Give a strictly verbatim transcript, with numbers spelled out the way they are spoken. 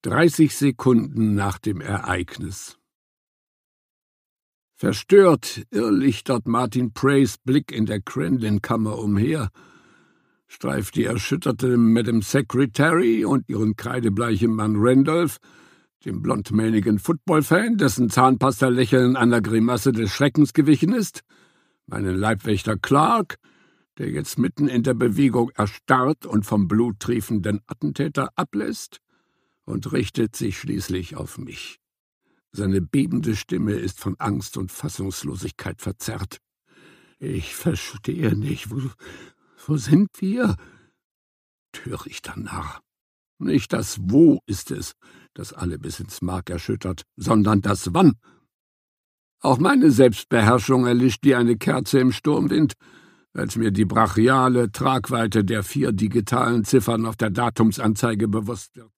Dreißig Sekunden nach dem Ereignis. Verstört irrlichtert Martin Prays Blick in der Cranlin-Kammer umher, streift die erschütterte Madame Secretary und ihren kreidebleichen Mann Randolph, dem blondmähnigen Football-Fan, dessen Zahnpasta-Lächeln einer Grimasse des Schreckens gewichen ist, meinen Leibwächter Clark, der jetzt mitten in der Bewegung erstarrt und vom bluttriefenden Attentäter ablässt, und richtet sich schließlich auf mich. Seine bebende Stimme ist von Angst und Fassungslosigkeit verzerrt. »Ich verstehe nicht. Wo, wo sind wir?« Törichter Narr. Nicht das Wo ist es, das alle bis ins Mark erschüttert, sondern das Wann. Auch meine Selbstbeherrschung erlischt wie eine Kerze im Sturmwind, als mir die brachiale Tragweite der vier digitalen Ziffern auf der Datumsanzeige bewusst wird.